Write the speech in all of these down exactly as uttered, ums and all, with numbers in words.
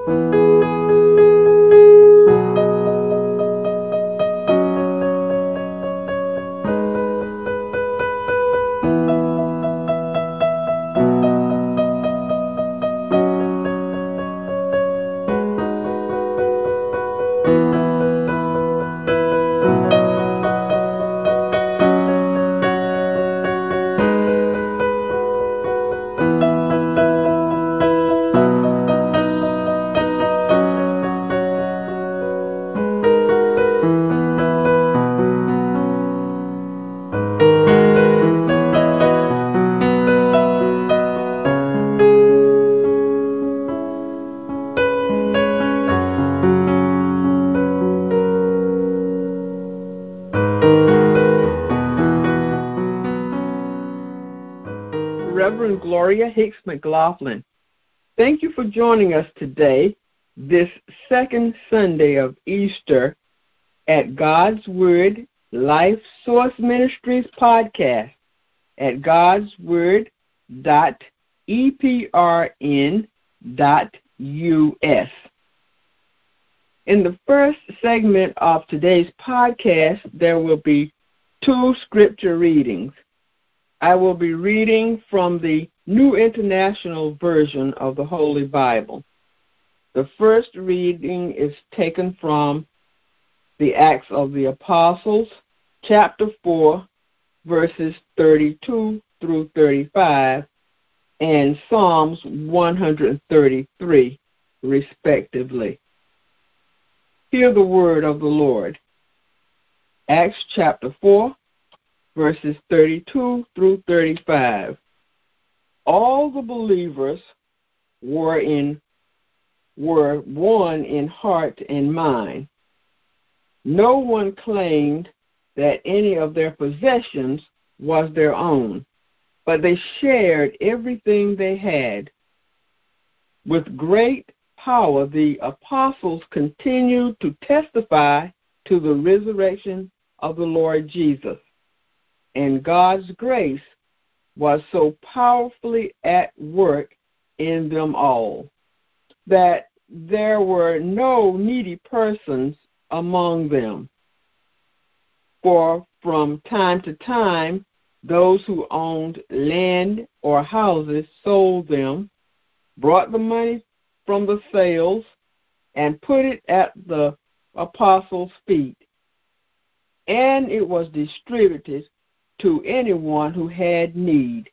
Reverend Gloria Hicks McLaughlin. Thank you for joining us today, this second Sunday of Easter, at God's Word Life Source Ministries podcast at godsword dot e p r n dot u s. In the first segment of today's podcast, there will be two scripture readings. I will be reading from the New International Version of the Holy Bible. The first reading is taken from the Acts of the Apostles, chapter four, verses thirty-two through thirty-five, and Psalms one thirty-three, respectively. Hear the word of the Lord. Acts chapter four, verses thirty-two through thirty-five. All the believers were in were one in heart and mind. No one claimed that any of their possessions was their own, but they shared everything they had. With great power, the apostles continued to testify to the resurrection of the Lord Jesus. And God's grace was so powerfully at work in them all that there were no needy persons among them. For from time to time, those who owned land or houses sold them, brought the money from the sales, and put it at the apostles' feet. And it was distributed to anyone who had need.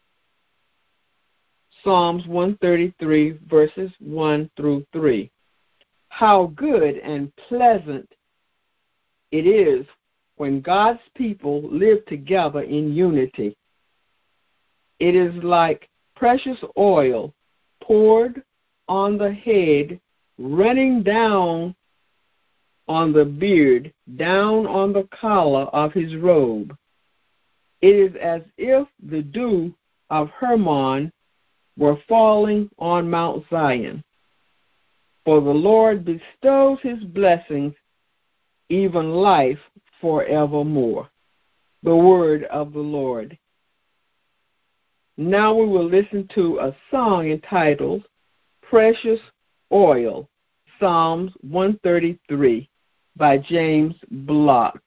Psalms one thirty-three, verses one through three. How good and pleasant it is when God's people live together in unity. It is like precious oil poured on the head, running down on the beard, down on the collar of his robe. It is as if the dew of Hermon were falling on Mount Zion. For the Lord bestows his blessings, even life forevermore. The word of the Lord. Now we will listen to a song entitled Precious Oil, Psalms one thirty-three, by James Block.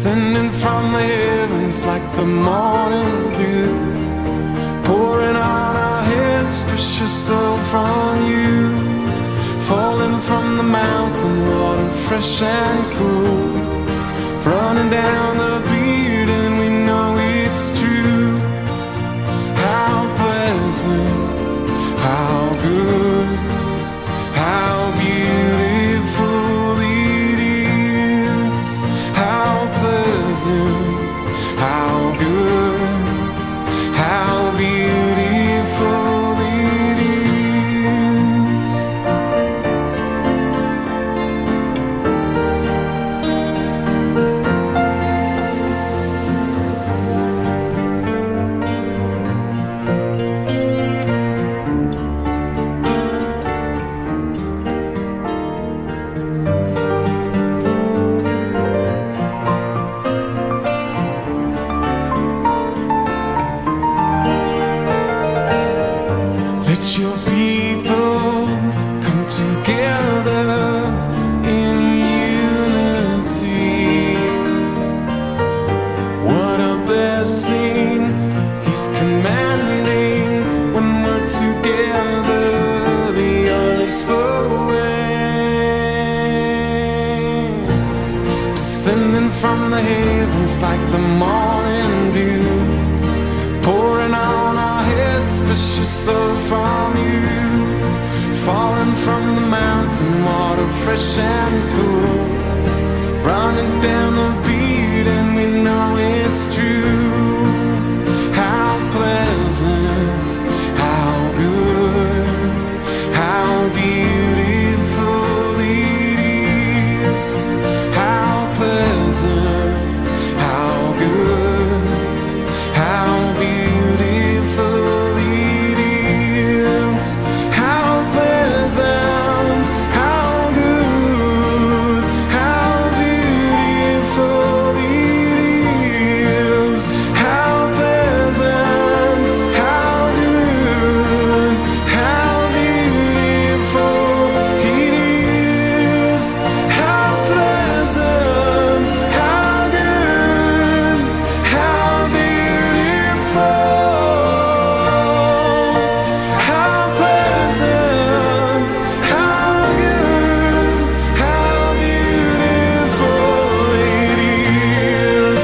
descending from the heavens like the morning dew, pouring on our heads, precious soul from you, falling from the mountain, water fresh and cool, running down the beard and we know it's true. How pleasant, how good, how beautiful it is. How pleasant, how good, how beautiful it is. Let your people come together in unity. What a blessing He's commanding when we're together. The earth is flowing, descending from the heavens like the morning dew, pouring on our heads, precious soul from you, falling from the mountain, water fresh and cool, running down the beard and we know it's true. How pleasant, how good, how beautiful it is. How pleasant, how good, how beautiful it is. How pleasant, how good, how beautiful it is. How pleasant, how good, how beautiful it is. How pleasant, how good, how beautiful. How pleasant, how good, how beautiful it is.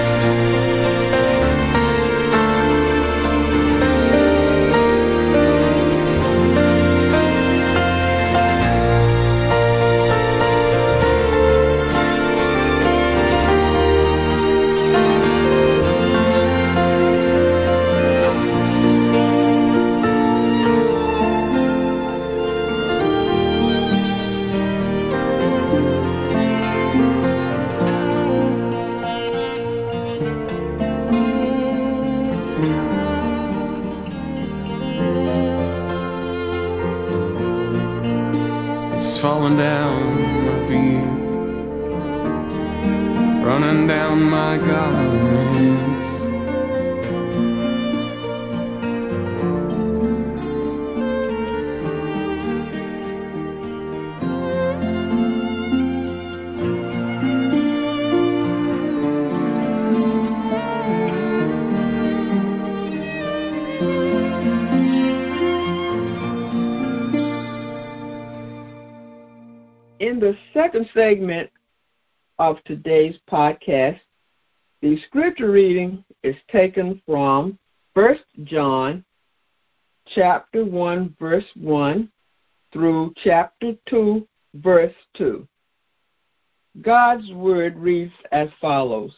It's falling down my beard, running down my garments. In the second segment of today's podcast, the scripture reading is taken from First John chapter one, verse one through chapter two, verse two. God's word reads as follows: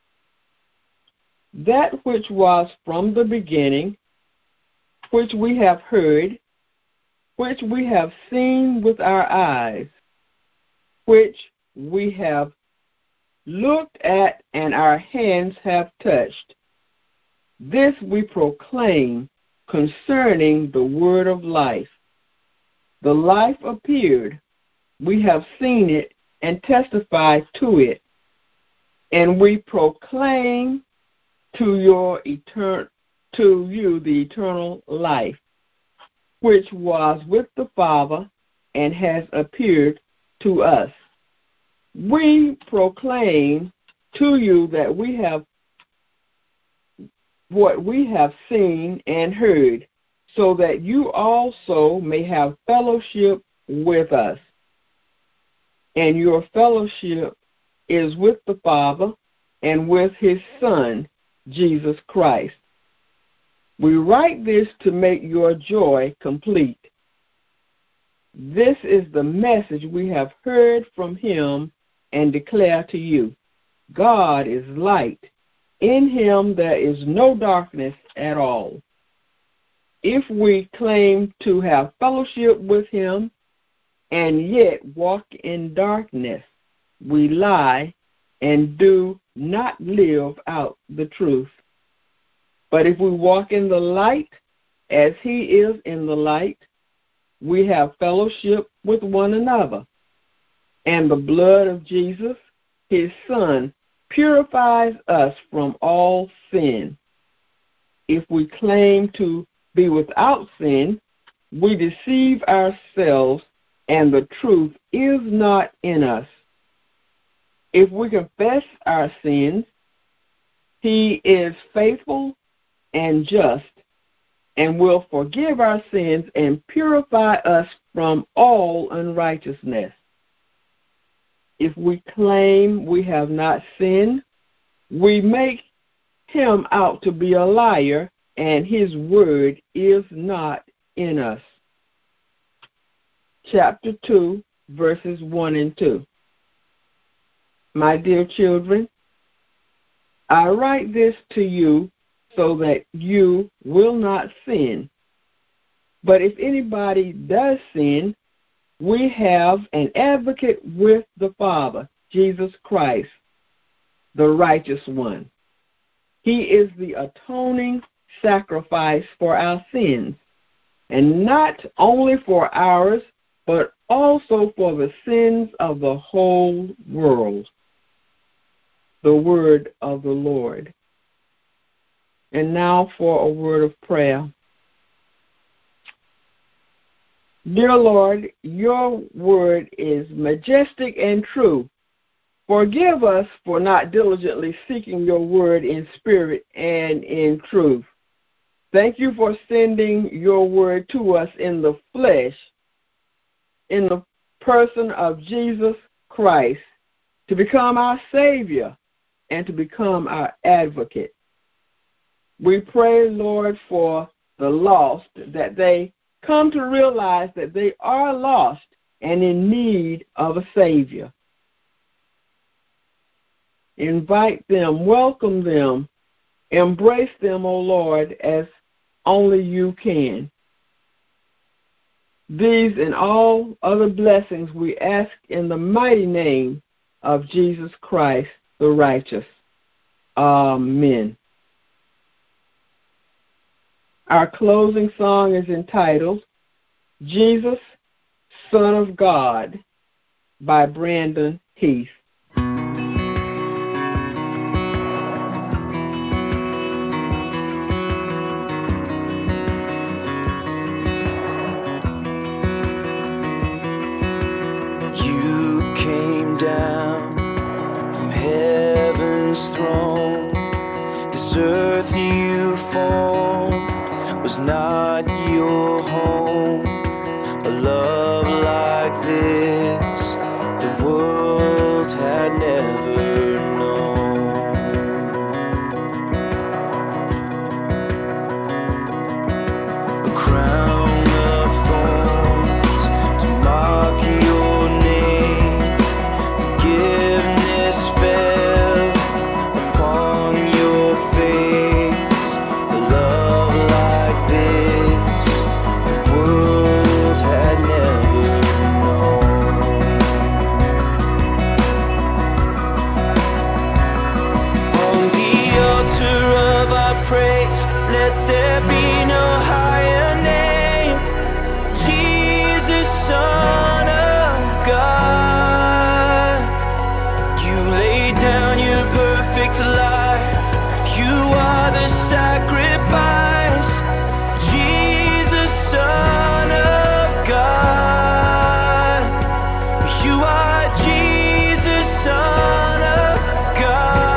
That which was from the beginning, which we have heard, which we have seen with our eyes, which we have looked at and our hands have touched. This we proclaim concerning the word of life. The life appeared, we have seen it and testified to it, and we proclaim to your etern- to you the eternal life, which was with the Father and has appeared to us. We proclaim to you that we have what we have seen and heard, so that you also may have fellowship with us. And your fellowship is with the Father and with his Son, Jesus Christ. We write this to make your joy complete. This is the message we have heard from him and declare to you. God is light. In him there is no darkness at all. If we claim to have fellowship with him and yet walk in darkness, we lie and do not live out the truth. But if we walk in the light as he is in the light, we have fellowship with one another. And the blood of Jesus, his Son, purifies us from all sin. If we claim to be without sin, we deceive ourselves, and the truth is not in us. If we confess our sins, he is faithful and just, and will forgive our sins and purify us from all unrighteousness. If we claim we have not sinned, we make him out to be a liar, and his word is not in us. Chapter two, verses one and two. My dear children, I write this to you so that you will not sin. But if anybody does sin, we have an advocate with the Father, Jesus Christ, the righteous one. He is the atoning sacrifice for our sins, and not only for ours, but also for the sins of the whole world. The word of the Lord. And now for a word of prayer. Dear Lord, your word is majestic and true. Forgive us for not diligently seeking your word in spirit and in truth. Thank you for sending your word to us in the flesh, in the person of Jesus Christ, to become our Savior and to become our advocate. We pray, Lord, for the lost, that they come to realize that they are lost and in need of a Savior. Invite them, welcome them, embrace them, O Lord, as only you can. These and all other blessings we ask in the mighty name of Jesus Christ, the righteous. Amen. Our closing song is entitled, Jesus, Son of God, by Brandon Heath. You came down from heaven's throne. This earth you formed was not your home. A love like this the world had never known. A crown of thorns to mock your name. Forgiveness fell upon your face. A love like this the world had never known. On the altar of our praise, let there be no higher name. Jesus, Son of God, you laid down your perfect life. You are the sacrifice. Jesus, Son of God, you are Jesus, Son of God.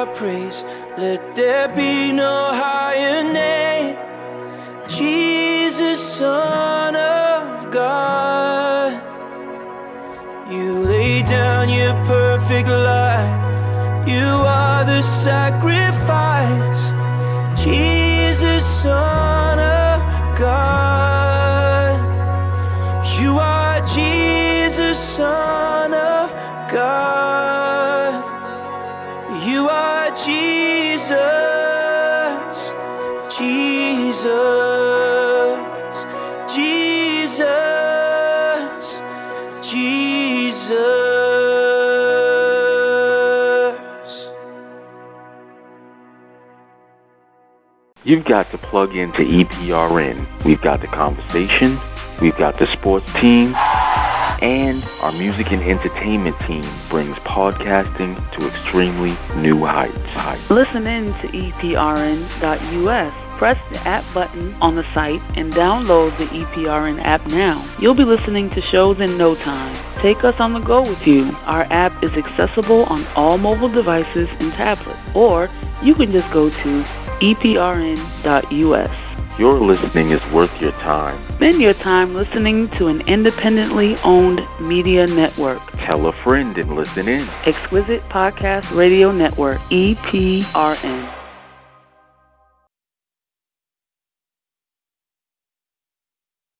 your praise. Let there be no higher name. Jesus, Son of God. You lay down your perfect life. You are the sacrifice. Jesus, Son of God. You are Jesus, Son of God. You are Jesus, Jesus, Jesus, Jesus. You've got to plug into E P R N. We've got the conversation, we've got the sports team, and our music and entertainment team brings podcasting to extremely new heights. Listen in to E P R N dot U S. Press the app button on the site and download the E P R N app now. You'll be listening to shows in no time. Take us on the go with you. Our app is accessible on all mobile devices and tablets, or you can just go to E P R N dot U S. Your listening is worth your time. Spend your time listening to an independently owned media network. Tell a friend and listen in. Exquisite Podcast Radio Network, E P R N.